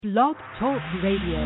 Blog Talk Radio.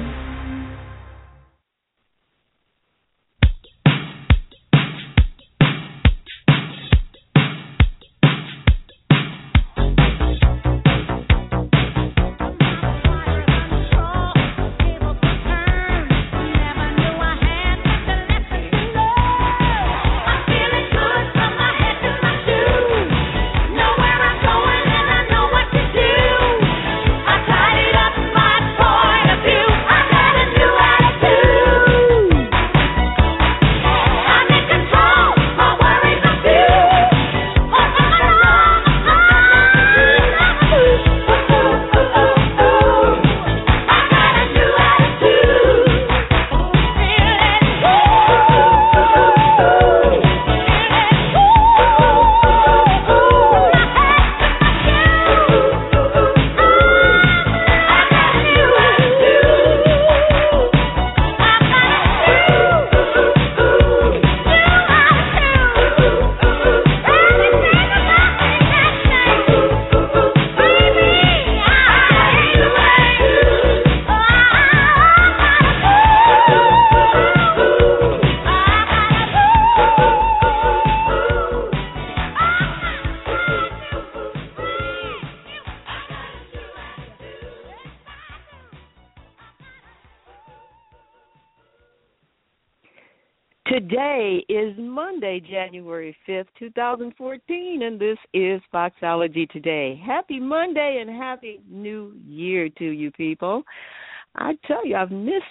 Today is Monday, January 5th, 2014, and this is Foxology Today. Happy Monday and Happy New Year to you people. I tell you, I've missed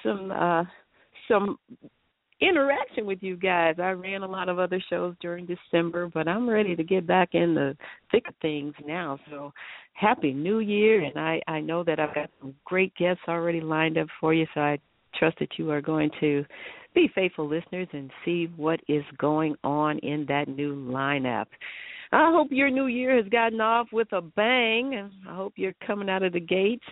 some interaction with you guys. I ran a lot of other shows during December, but I'm ready to get back in the thick of things now. So Happy New Year, and I know that I've got some great guests already lined up for you, so I trust that you are going to be faithful listeners and see what is going on in that new lineup. I hope your new year has gotten off with a bang, and I hope you're coming out of the gates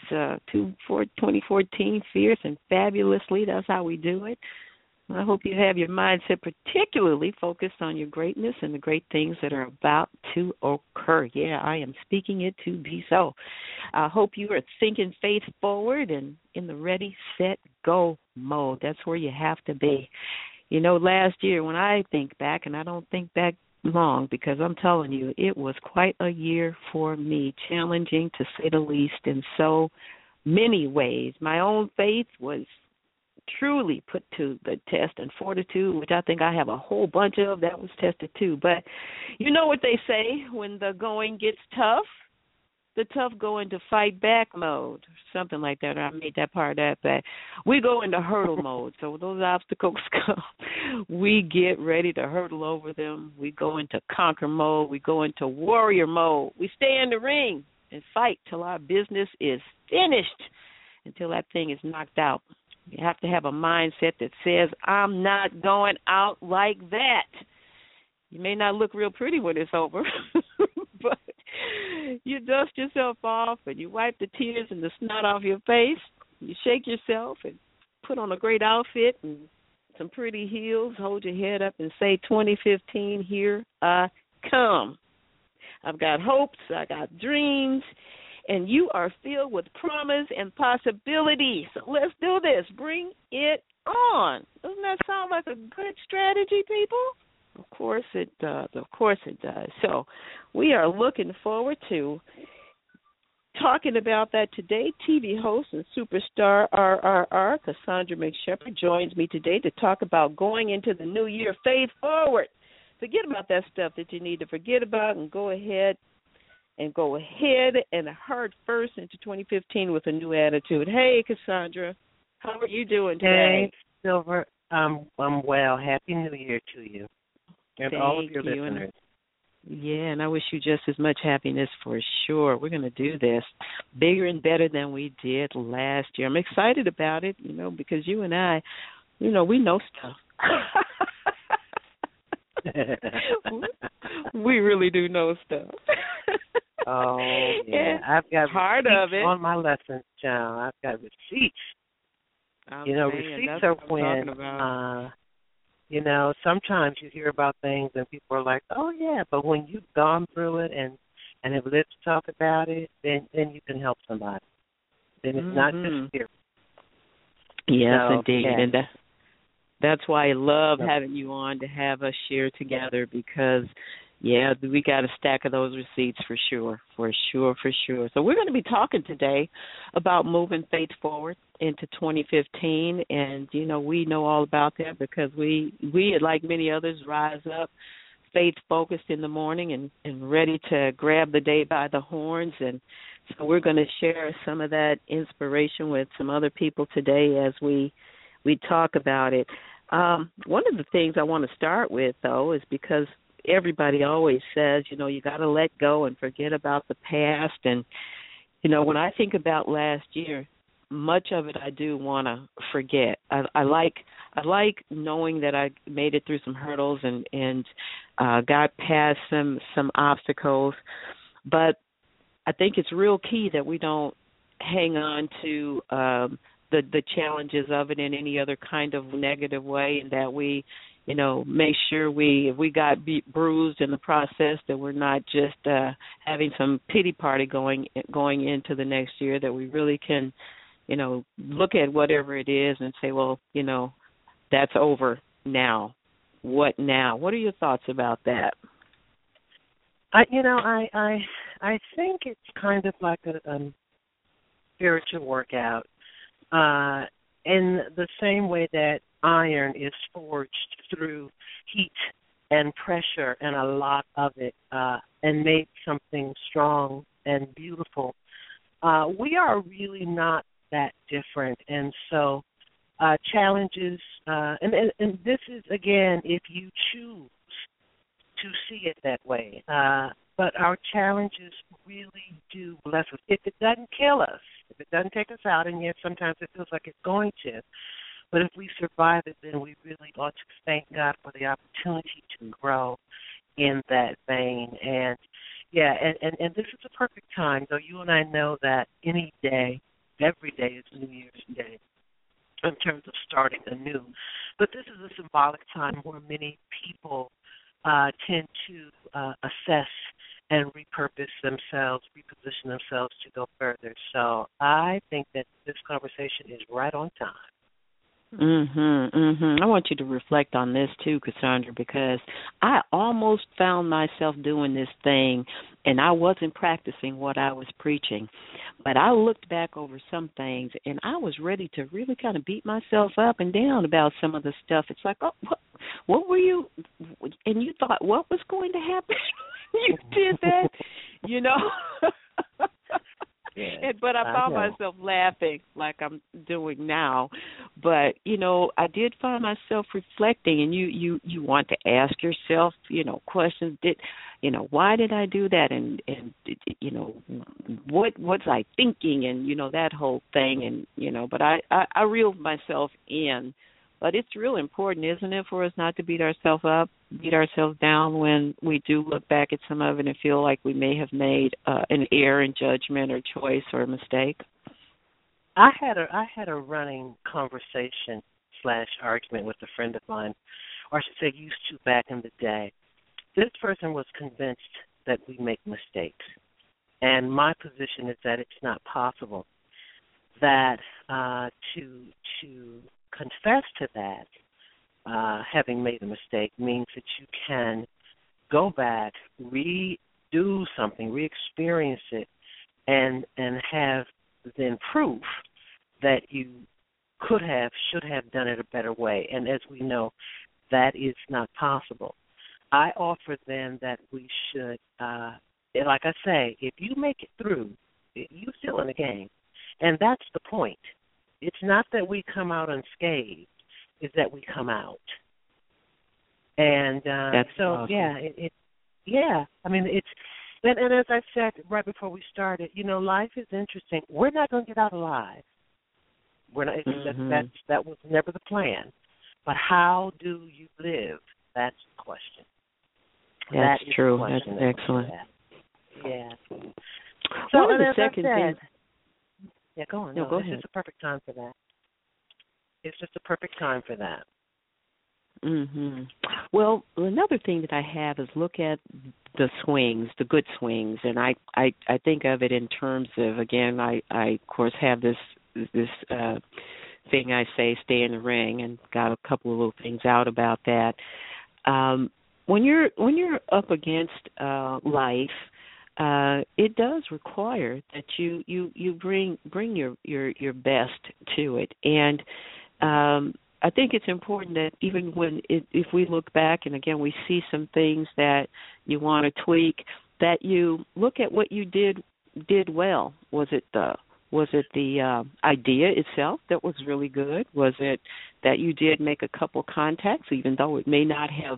2014 fierce and fabulously. That's how we do it. I hope you have your mindset particularly focused on your greatness and the great things that are about to occur. Yeah, I am speaking it to be so. I hope you are thinking faith forward and in the ready, set, go mode. That's where you have to be. You know, last year when I think back, and I don't think back long because I'm telling you, it was quite a year for me, challenging to say the least in so many ways. My own faith was truly put to the test, and fortitude, which I think I have a whole bunch of, that was tested too. But you know what they say, when the going gets tough, the tough go into fight back mode, something like that. Or I made that part up, but we go into hurdle mode. So when those obstacles come, we get ready to hurdle over them. We go into conquer mode. We go into warrior mode. We stay in the ring and fight till our business is finished, until that thing is knocked out. You have to have a mindset that says, I'm not going out like that. You may not look real pretty when it's over, but you dust yourself off and you wipe the tears and the snot off your face. You shake yourself and put on a great outfit and some pretty heels. Hold your head up and say, 2015, here I come. I've got hopes. I got dreams. And you are filled with promise and possibility. So let's do this. Bring it on. Doesn't that sound like a good strategy, people? Of course it does. Of course it does. So we are looking forward to talking about that today. TV host and superstar RRR, Cassandra McShepard, joins me today to talk about going into the new year faith forward. Forget about that stuff that you need to forget about and go ahead and heart first into 2015 with a new attitude. Hey, Cassandra, how are you doing today? Hey, Silver, I'm well. Happy New Year to you and Thank all of your you. listeners. And I wish you just as much happiness for sure. We're going to do this bigger and better than we did last year. I'm excited about it, because you and I, we know stuff. We really do know stuff. Oh, yeah. I've got part receipts of it on my lessons, John. I've got receipts. Receipts are when, sometimes you hear about things and people are like, oh, yeah, but when you've gone through it and have lived to talk about it, then you can help somebody. And it's not Mm-hmm. just spirit. Yes, So, indeed. yeah. And that's why I love So, having you on to have us share together because, yeah, we got a stack of those receipts for sure, for sure, for sure. So we're going to be talking today about moving faith forward into 2015, and we know all about that because we like many others rise up faith focused in the morning and ready to grab the day by the horns. And so we're going to share some of that inspiration with some other people today as we talk about it. One of the things I want to start with, though, is because everybody always says, you got to let go and forget about the past. And, when I think about last year, much of it I do want to forget. I like knowing that I made it through some hurdles and got past some obstacles. But I think it's real key that we don't hang on to the challenges of it in any other kind of negative way, and that we, make sure if we got bruised in the process, that we're not just having some pity party going into the next year, that we really can, look at whatever it is and say, well, that's over now. What now? What are your thoughts about that? I think it's kind of like a spiritual workout, in the same way that iron is forged through heat and pressure and a lot of it, and made something strong and beautiful. We are really not that different, and so challenges, and this is, again, if you choose to see it that way. But our challenges really do bless us. If it doesn't kill us, if it doesn't take us out, and yet sometimes it feels like it's going to, but if we survive it, then we really ought to thank God for the opportunity to grow in that vein. And, yeah, and this is a perfect time, though you and I know that any day, every day is New Year's Day in terms of starting anew. But this is a symbolic time where many people tend to assess and repurpose themselves, reposition themselves to go further. So I think that this conversation is right on time. I want you to reflect on this too, Cassandra, because I almost found myself doing this thing and I wasn't practicing what I was preaching. But I looked back over some things and I was ready to really kind of beat myself up and down about some of the stuff. It's like, oh, what were you, and you thought, what was going to happen? You did that, Yeah, but I found myself laughing like I'm doing now. But, I did find myself reflecting, and you want to ask yourself, questions. Why did I do that? And what was I thinking? And, that whole thing. And, but I reeled myself in. But it's real important, isn't it, for us not to beat ourselves up, beat ourselves down when we do look back at some of it and feel like we may have made an error in judgment or choice or a mistake? I had a running conversation / argument with a friend of mine, or I should say used to back in the day. This person was convinced that we make mistakes. And my position is that it's not possible. That to confess to that, having made a mistake, means that you can go back, redo something, re-experience it, and have then proof that you could have, should have done it a better way. And as we know, that is not possible. I offer then that we should, like I say, if you make it through, you're still in the game. And that's the point. It's not that we come out unscathed, it's that we come out. And that's so, awesome. Yeah, I mean, it's, and as I said right before we started, life is interesting. We're not going to get out alive. We're not. That was never the plan. But how do you live? That's the question. That's true. That's excellent. Yeah. So, one of the second things. Yeah, go on. No, go it's ahead. just a perfect time for that. It's just a perfect time for that. Mhm. Well, another thing that I have is look at the swings, the good swings, and I think of it in terms of, again, I of course have this thing I say, stay in the ring, and got a couple of little things out about that. When you're up against life, it does require that you bring your best to it, and I think it's important that even if we look back and again we see some things that you want to tweak, that you look at what you did well. Was it the idea itself that was really good? Was it that you did make a couple contacts, even though it may not have,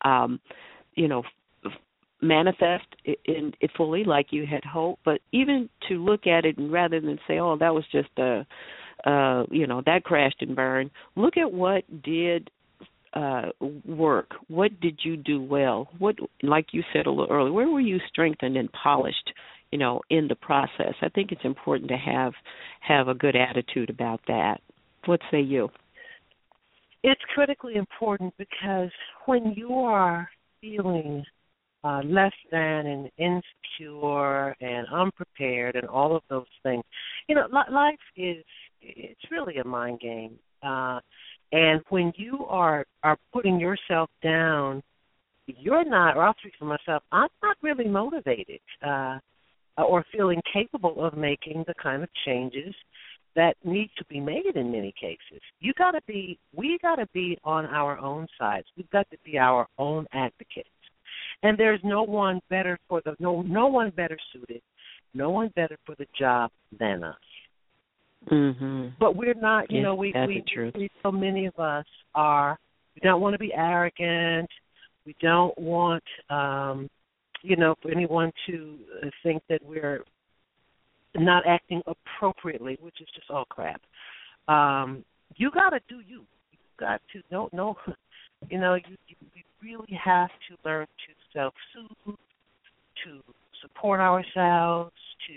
manifest in it fully like you had hoped? But even to look at it and rather than say, oh, that was just that crashed and burned, look at what did work. What did you do well? What, like you said a little earlier, where were you strengthened and polished, in the process? I think it's important to have a good attitude about that. What say you? It's critically important because when you are feeling less than and insecure and unprepared and all of those things, life it's really a mind game. And when you are putting yourself down, you're not, or I'll speak for myself, I'm not really motivated or feeling capable of making the kind of changes that need to be made in many cases. We got to be on our own sides. We've got to be our own advocates. And there's no one better no one better suited, no one better for the job than us. Mm-hmm. But we're not, we so many of us we don't want to be arrogant. We don't want, for anyone to think that we're not acting appropriately, which is just all crap. You got to do you. You got to, you really have to learn to self-soothe, to support ourselves,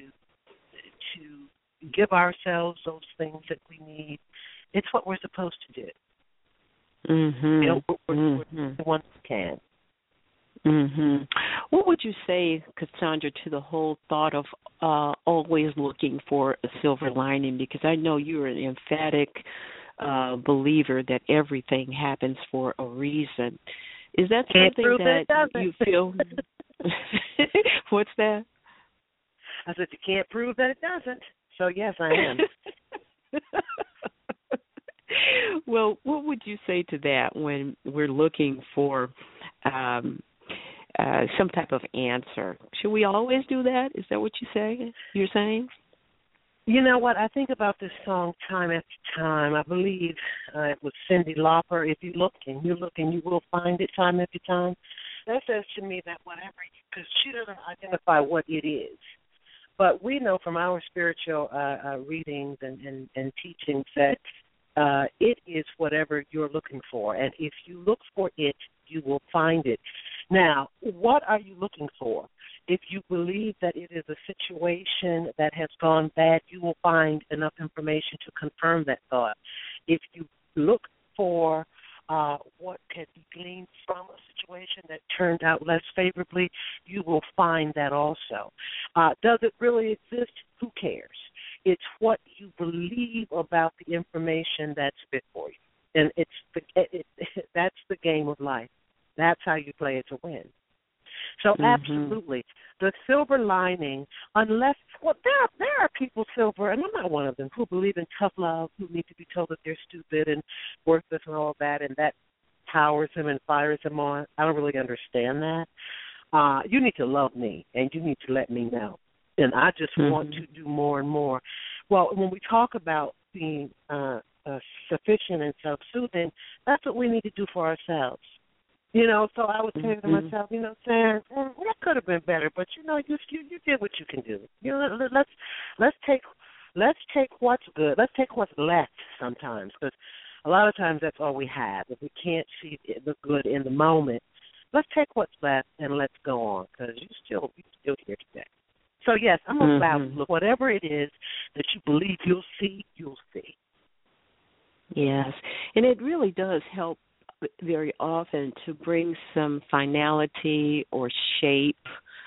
to give ourselves those things that we need. It's what we're supposed to do. Mm-hmm. We're the ones who can. Mm-hmm. What would you say, Cassandra, to the whole thought of always looking for a silver lining? Because I know you're an emphatic believer that everything happens for a reason. Is that something that you feel? What's that? I said you can't prove that it doesn't. So yes, I am. Well, what would you say to that when we're looking for some type of answer? Should we always do that? Is that what you're saying? You know what? I think about this song time after time. I believe it was Cyndi Lauper. If you look and you will find it time after time. That says to me that whatever, because she doesn't identify what it is. But we know from our spiritual readings and teachings that it is whatever you're looking for. And if you look for it, you will find it. Now, what are you looking for? If you believe that it is a situation that has gone bad, you will find enough information to confirm that thought. If you look for what can be gleaned from a situation that turned out less favorably, you will find that also. Does it really exist? Who cares? It's what you believe about the information that's before you. And that's the game of life. That's how you play it to win. So absolutely, the silver lining, unless, there are people, Silver, and I'm not one of them, who believe in tough love, who need to be told that they're stupid and worthless and all that, and that powers them and fires them on. I don't really understand that. You need to love me, and you need to let me know. And I just want to do more and more. Well, when we talk about being sufficient and self-soothing, that's what we need to do for ourselves. So I was saying to myself, saying that could have been better, but you did what you can do. Let's take what's good. Let's take what's left sometimes, because a lot of times that's all we have. If we can't see the good in the moment, let's take what's left and let's go on, because you're still here today. So yes, I'm about look, whatever it is that you believe you'll see, you'll see. Yes, and it really does help very often to bring some finality or shape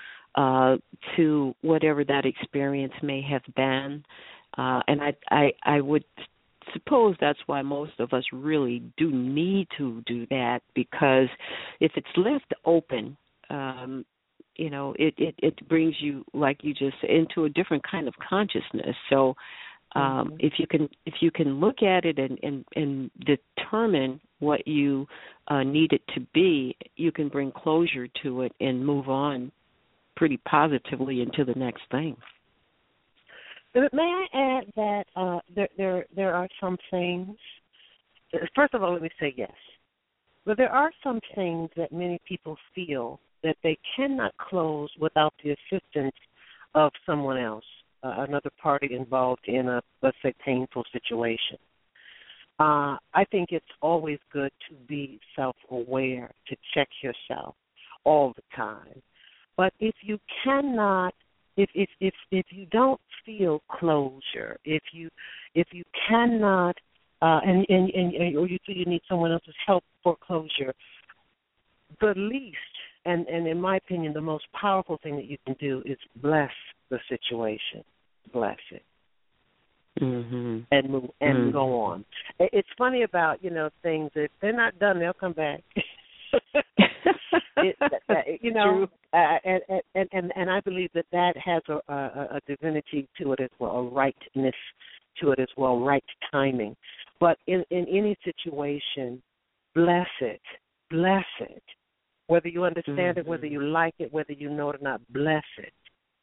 to whatever that experience may have been. And I would suppose that's why most of us really do need to do that, because if it's left open, it brings you, like you just said, into a different kind of consciousness. So if you can look at it and determine what you need it to be, you can bring closure to it and move on pretty positively into the next thing. But may I add that there are some things. First of all, let me say yes. But there are some things that many people feel that they cannot close without the assistance of someone else, another party involved in a, let's say, painful situation. I think it's always good to be self-aware, to check yourself all the time. But if you cannot, if you don't feel closure, if you cannot, or you feel you need someone else's help for closure, the least, and in my opinion, the most powerful thing that you can do is bless the situation, bless it, and move and go on. It's funny about things. If they're not done, they'll come back. True. And I believe that has a divinity to it as well, a rightness to it as well, right timing. But in any situation, bless it. Whether you understand it, whether you like it, whether you know it or not, bless it.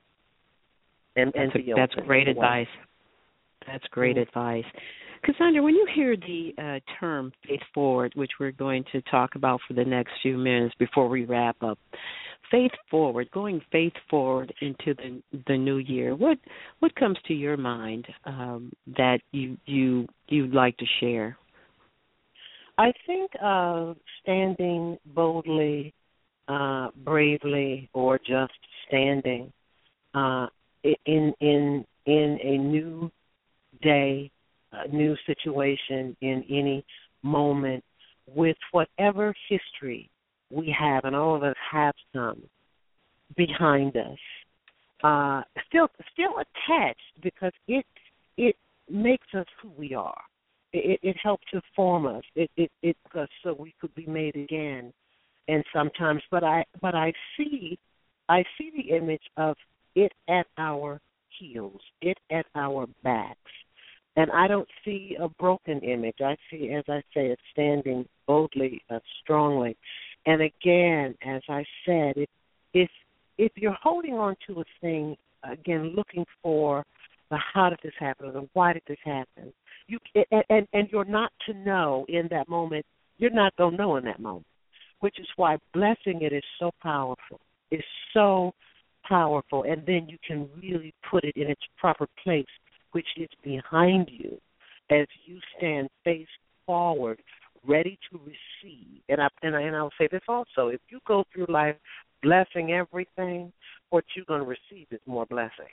That's great advice. That's great advice. Cassandra, when you hear the term faith forward, which we're going to talk about for the next few minutes before we wrap up, faith forward, going faith forward into the new year, what comes to your mind that you'd like to share? I think standing boldly, bravely, or just standing in a new day, a new situation, in any moment, with whatever history we have, and all of us have some behind us, still attached, because it makes us who we are. It helped to form us. It so we could be made again. And sometimes, but I see the image of it at our heels, it at our backs. And I don't see a broken image. I see, as I say, it standing boldly, strongly. And again, as I said, if you're holding on to a thing, again, looking for the how did this happen or the why did this happen, and you're not to know in that moment, you're not going to know in that moment, which is why blessing it is so powerful. It's so powerful. And then you can really put it in its proper place, which is behind you, as you stand face forward, ready to receive. And I'll say this also: if you go through life blessing everything, what you're going to receive is more blessing.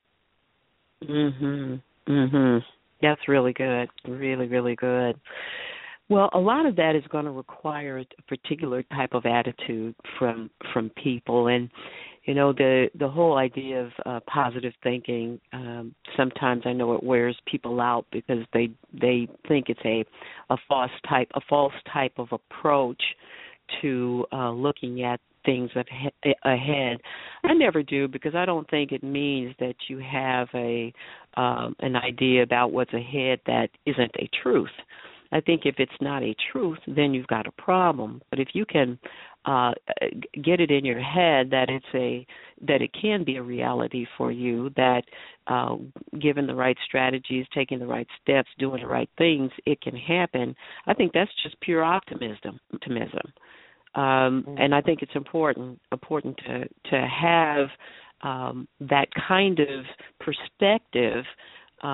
That's really good. Really, really good. Well, a lot of that is going to require a particular type of attitude from people, and the whole idea of positive thinking. Sometimes I know it wears people out because they think it's a false type of approach to looking at things ahead. I never do, because I don't think it means that you have an idea about what's ahead that isn't a truth. I think if it's not a truth, then you've got a problem. But if you can get it in your head that it can be a reality for you, that given the right strategies, taking the right steps, doing the right things, it can happen, I think that's just pure optimism. And I think it's important to have that kind of perspective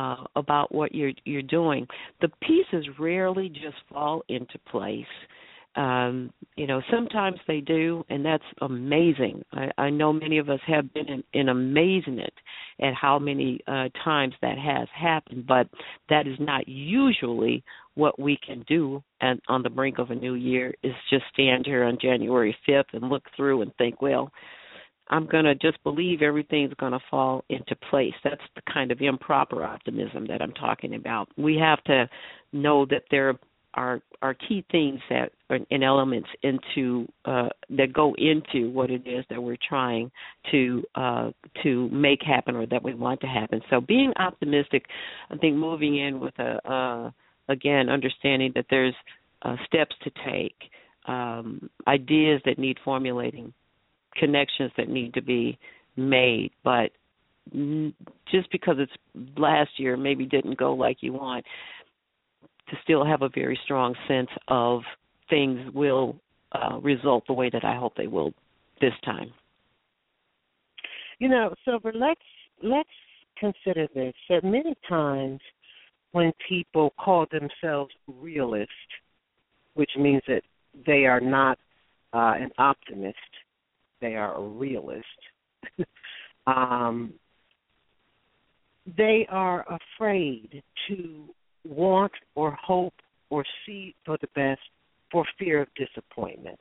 about what you're doing. The pieces rarely just fall into place. Sometimes they do, and that's amazing. I know many of us have been in amazement at how many times that has happened, but that is not usually what we can do and on the brink of a new year, is just stand here on January 5th and look through and think, well, I'm going to just believe everything's going to fall into place. That's the kind of improper optimism that I'm talking about. We have to know that there are key things that are and elements into that go into what it is that we're trying to make happen or that we want to happen. So being optimistic, I think moving in with again understanding that there's steps to take, ideas that need formulating, connections that need to be made, but just because it's last year maybe didn't go like you want, to still have a very strong sense of things will result the way that I hope they will this time. Silver, let's consider this. That many times when people call themselves realist, which means that they are not an optimist, they are a realist, they are afraid to want or hope or see for the best for fear of disappointment.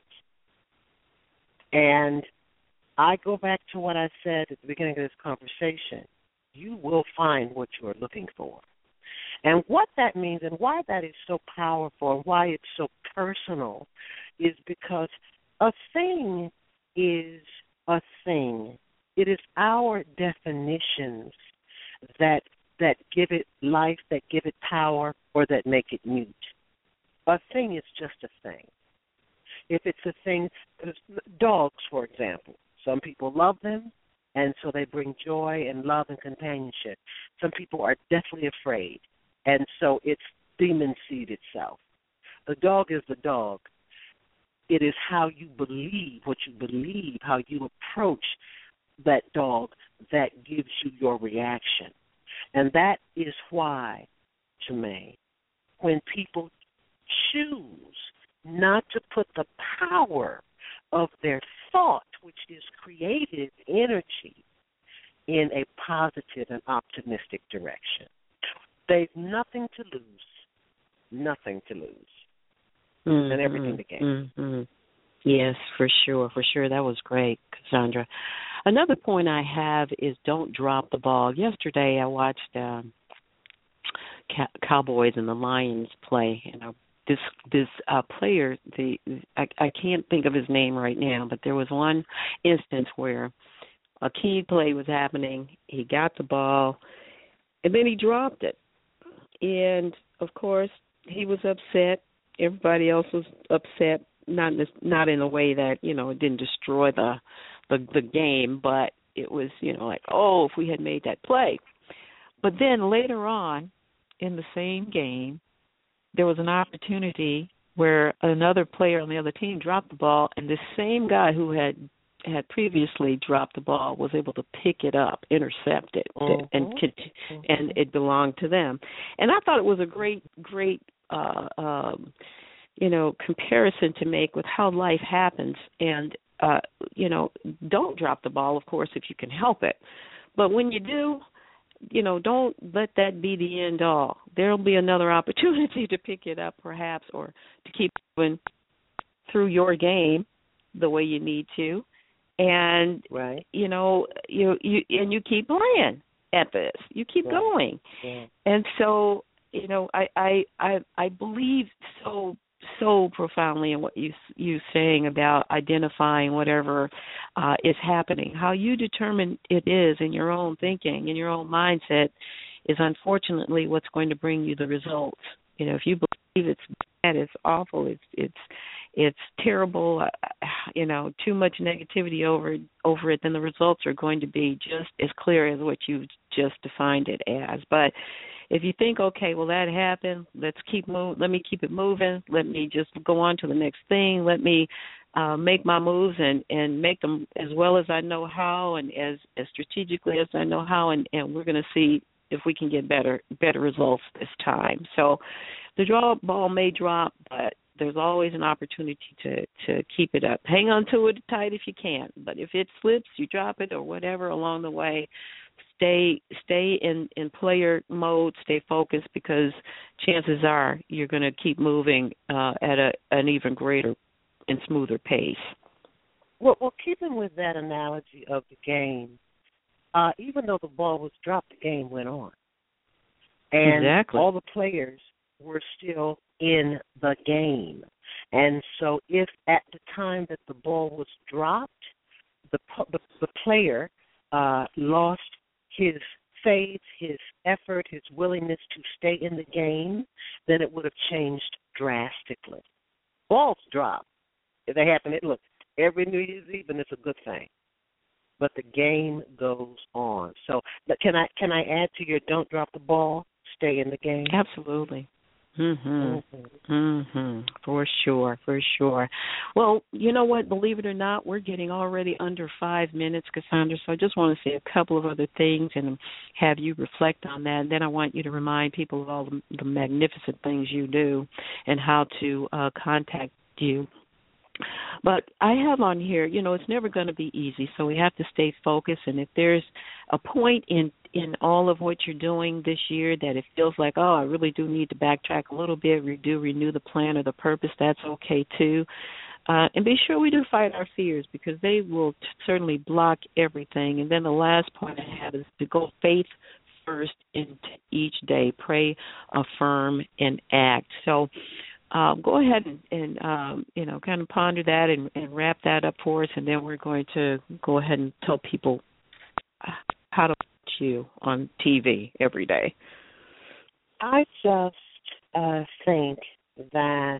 And I go back to what I said at the beginning of this conversation. You will find what you are looking for. And what that means and why that is so powerful and why it's so personal is because a thing is a thing. It is our definitions that give it life, that give it power, or that make it mute. A thing is just a thing. If it's a thing, dogs, for example, some people love them, and so they bring joy and love and companionship. Some people are deathly afraid, and so it's demon seed itself. The dog is the dog. It is how you believe, what you believe, how you approach that dog that gives you your reaction. And that is why, Jermaine, when people choose not to put the power of their thought, which is creative energy, in a positive and optimistic direction, they've nothing to lose, and everything to gain. Mm-hmm. Yes, for sure. That was great, Cassandra. Another point I have is don't drop the ball. Yesterday I watched Cowboys and the Lions play, and this player, I can't think of his name right now, but there was one instance where a key play was happening. He got the ball, and then he dropped it. And, of course, he was upset. Everybody else was upset, not in a way that, it didn't destroy the game, but it was, like, if we had made that play. But then later on in the same game, there was an opportunity where another player on the other team dropped the ball, and the same guy who had previously dropped the ball was able to pick it up, intercept it, and it belonged to them. And I thought it was a great comparison to make with how life happens. And, don't drop the ball, of course, if you can help it. But when you do, don't let that be the end all. There'll be another opportunity to pick it up perhaps, or to keep going through your game the way you need to. And, right. you keep playing at this. You keep going. Yeah. And so, I believe so profoundly in what you saying about identifying whatever is happening. How you determine it is in your own thinking, in your own mindset, is unfortunately what's going to bring you the results. If you believe it's bad, it's awful, it's terrible, too much negativity over it, then the results are going to be just as clear as what you just defined it as. But if you think, okay, well, that happened, let me keep it moving, let me just go on to the next thing, let me make my moves and make them as well as I know how and as strategically as I know how, and we're going to see if we can get better results this time. So the ball may drop, but there's always an opportunity to keep it up. Hang on to it tight if you can, but if it slips, you drop it or whatever along the way. Stay in player mode. Stay focused, because chances are you're going to keep moving at an even greater and smoother pace. Well, keeping with that analogy of the game, even though the ball was dropped, the game went on. And exactly. all the players were still in the game. And so if at the time that the ball was dropped, the player lost his faith, his effort, his willingness to stay in the game, then it would have changed drastically. Balls drop. If they happen, look, every New Year's Eve, and it's a good thing. But the game goes on. So can I add to your don't drop the ball, stay in the game? Absolutely. For sure. Well, you know what? Believe it or not, we're getting already under 5 minutes, Cassandra. So I just want to say a couple of other things and have you reflect on that. And then I want you to remind people of all the magnificent things you do and how to contact you. But I have on here, it's never going to be easy, so we have to stay focused. And if there's a point in all of what you're doing this year that it feels like, I really do need to backtrack a little bit, renew the plan or the purpose, that's okay too. And be sure we do fight our fears, because they will certainly block everything. And then the last point I have is to go faith first into each day. Pray, affirm, and act. So go ahead and kind of ponder that and wrap that up for us, and then we're going to go ahead and tell people how to watch you on TV every day. I just think that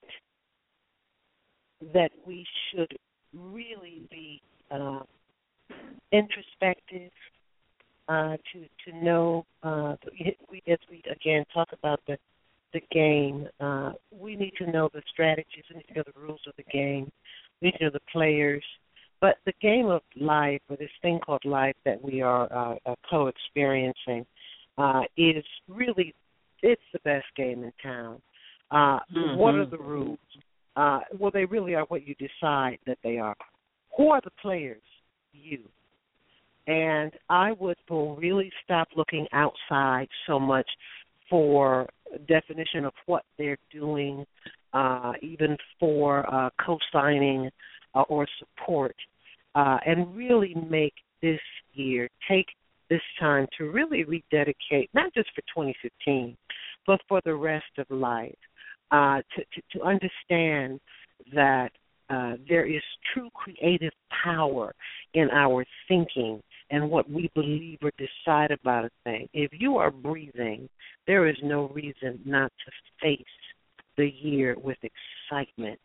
we should really be introspective to know, as we again talk about the game, we need to know the strategies, we need to know the rules of the game, we need to know the players. But the game of life, or this thing called life that we are co-experiencing, is really, it's the best game in town. What are the rules? Well, they really are what you decide that they are. Who are the players? You. And I would really stop looking outside so much for definition of what they're doing, even for co-signing or support, and really make this year, take this time to really rededicate, not just for 2015, but for the rest of life, to understand that there is true creative power in our thinking and what we believe or decide about a thing. If you are breathing, there is no reason not to face the year with excitement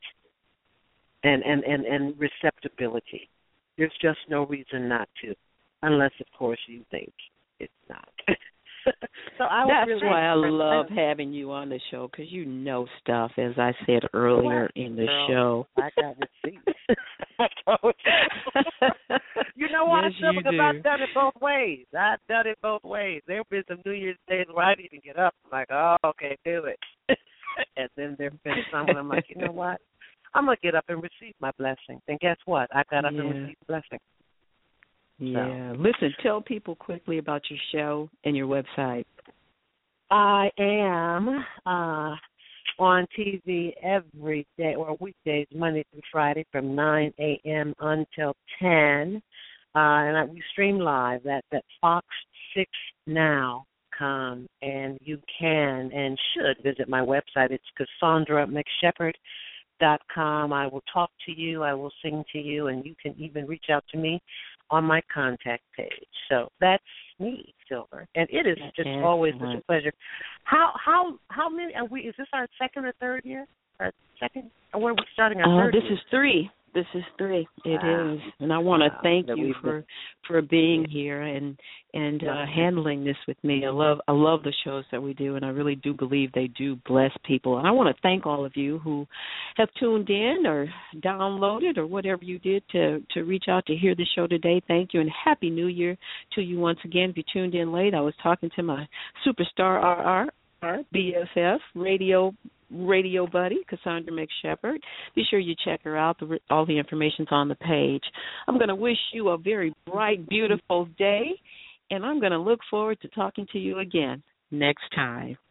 and receptibility. There's just no reason not to, unless, of course, you think it's not. So that's why I love having you on the show, because you know stuff, as I said earlier in the show. I got receipts. I told you. You know what? Yes, I've done it both ways. I've done it both ways. There have been some New Year's days where I didn't even get up. I'm like, oh, okay, do it. And then there have been some when I'm like, you know what? I'm going to get up and receive my blessing. And guess what? I got up and received the blessing. Yeah. So. Listen, tell people quickly about your show and your website. I am on TV every day, or weekdays, Monday through Friday, from 9 a.m. until 10. And we stream live at Fox 6 Now. And you can and should visit my website. It's CassandraMcShepard.com. I will talk to you. I will sing to you, and you can even reach out to me on my contact page. So that's me, Silver, and it is just always such a pleasure. How many are we? Is this our second or third year? Our second? Or where are we starting our third? This is 3. This is 3. It is, and I want to thank you for being here and handling this with me. I love the shows that we do, and I really do believe they do bless people. And I want to thank all of you who have tuned in or downloaded or whatever you did to reach out to hear the show today. Thank you, and Happy New Year to you once again. If you tuned in late, I was talking to my superstar RR, BFF radio radio buddy, Cassandra McShepard. Be sure you check her out. All the information's on the page. I'm going to wish you a very bright, beautiful day, and I'm going to look forward to talking to you again next time.